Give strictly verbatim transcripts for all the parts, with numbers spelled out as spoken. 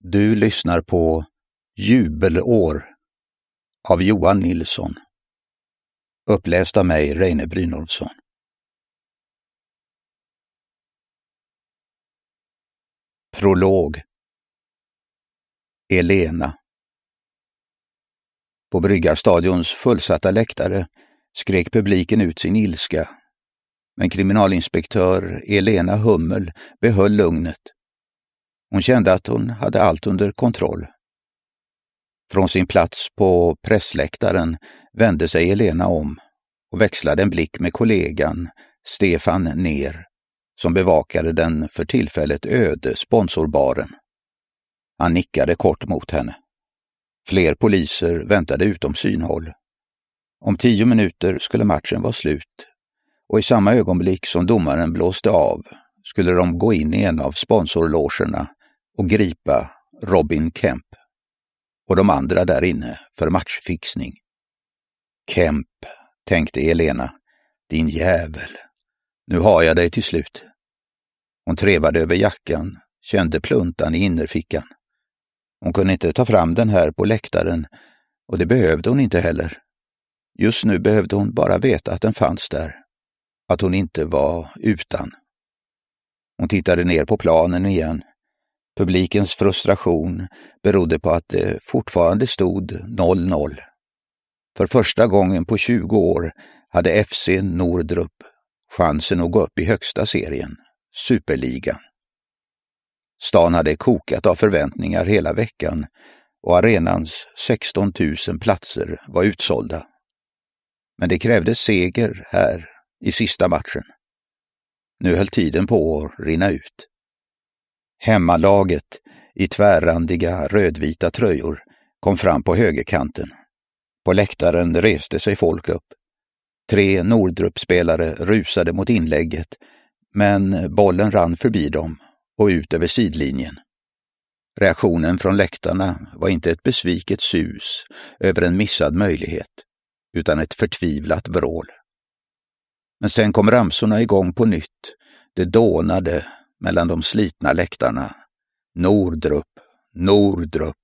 Du lyssnar på Jubelår av Johan Nilsson. Uppläst av mig, Reine Brynolfsson. Prolog. Elena. På Bryggarstadions fullsatta läktare skrek publiken ut sin ilska. Men kriminalinspektör Elena Hummel behöll lugnet. Hon kände att hon hade allt under kontroll. Från sin plats på pressläktaren vände sig Elena om och växlade en blick med kollegan Stefan Ner, som bevakade den för tillfället öde sponsorbaren. Han nickade kort mot henne. Fler poliser väntade utom synhåll. Om tio minuter skulle matchen vara slut, och i samma ögonblick som domaren blåste av skulle de gå in i en av sponsorlogerna och gripa Robin Kemp och de andra där inne för matchfixning. Kemp, tänkte Elena, din jävel. Nu har jag dig till slut. Hon trevade över jackan, kände pluntan i innerfickan. Hon kunde inte ta fram den här på läktaren, och det behövde hon inte heller. Just nu behövde hon bara veta att den fanns där, att hon inte var utan. Hon tittade ner på planen igen. Publikens frustration berodde på att det fortfarande stod noll noll. För första gången på tjugo år hade F C Nordrup chansen att gå upp i högsta serien, Superligan. Stan hade kokat av förväntningar hela veckan och arenans sexton tusen platser var utsålda. Men det krävdes seger här i sista matchen. Nu höll tiden på att rinna ut. Hemmalaget i tvärrandiga rödvita tröjor kom fram på högerkanten. På läktaren reste sig folk upp. Tre Nordrup-spelare rusade mot inlägget, men bollen rann förbi dem och ut över sidlinjen. Reaktionen från läktarna var inte ett besviket sus över en missad möjlighet, utan ett förtvivlat vrål. Men sen kom ramsorna igång på nytt. Det dånade mellan de slitna läktarna. Nordrup, Nordrup.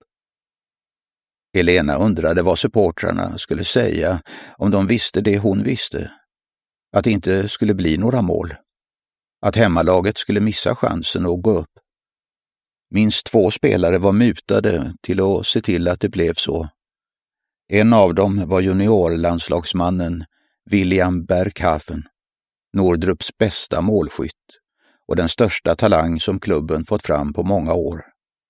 Elena undrade vad supportrarna skulle säga om de visste det hon visste. Att det inte skulle bli några mål. Att hemmalaget skulle missa chansen att gå upp. Minst två spelare var mutade till att se till att det blev så. En av dem var juniorlandslagsmannen William Berghafen, Nordrups bästa målskytt och den största talang som klubben fått fram på många år.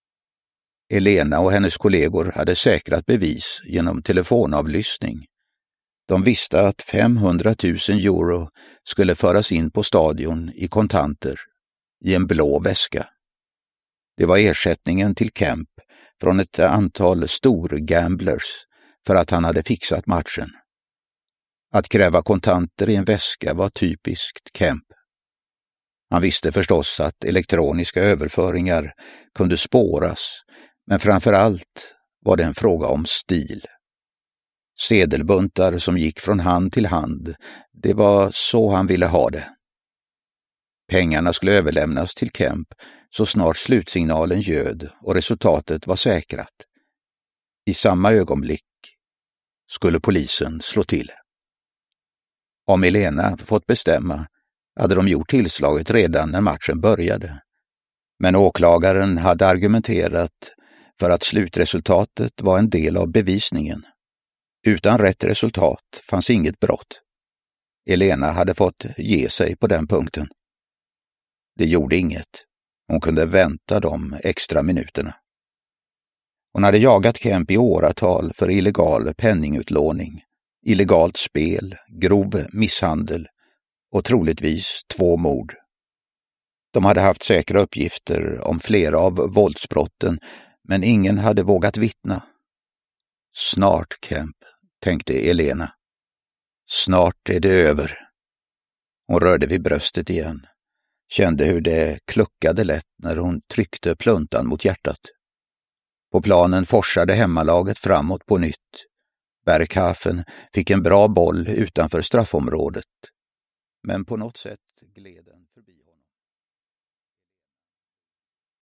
Elena och hennes kollegor hade säkrat bevis genom telefonavlyssning. De visste att femhundratusen euro skulle föras in på stadion i kontanter, i en blå väska. Det var ersättningen till Kemp från ett antal storgamblers för att han hade fixat matchen. Att kräva kontanter i en väska var typiskt Kemp. Han visste förstås att elektroniska överföringar kunde spåras, men framför allt var det en fråga om stil. Sedelbuntar som gick från hand till hand, det var så han ville ha det. Pengarna skulle överlämnas till Kemp så snart slutsignalen ljöd och resultatet var säkrat. I samma ögonblick skulle polisen slå till. Om Elena fått bestämma hade de gjort tillslaget redan när matchen började. Men åklagaren hade argumenterat för att slutresultatet var en del av bevisningen. Utan rätt resultat fanns inget brott. Elena hade fått ge sig på den punkten. Det gjorde inget. Hon kunde vänta de extra minuterna. Hon hade jagat Kemp i åratal för illegal penningutlåning, illegalt spel, grov misshandel och troligtvis två mord. De hade haft säkra uppgifter om flera av våldsbrotten, men ingen hade vågat vittna. Snart, Kemp, tänkte Elena. Snart är det över. Hon rörde vid bröstet igen. Kände hur det kluckade lätt när hon tryckte pluntan mot hjärtat. På planen forsade hemmalaget framåt på nytt. Berghafen fick en bra boll utanför straffområdet. Men på något sätt gled den.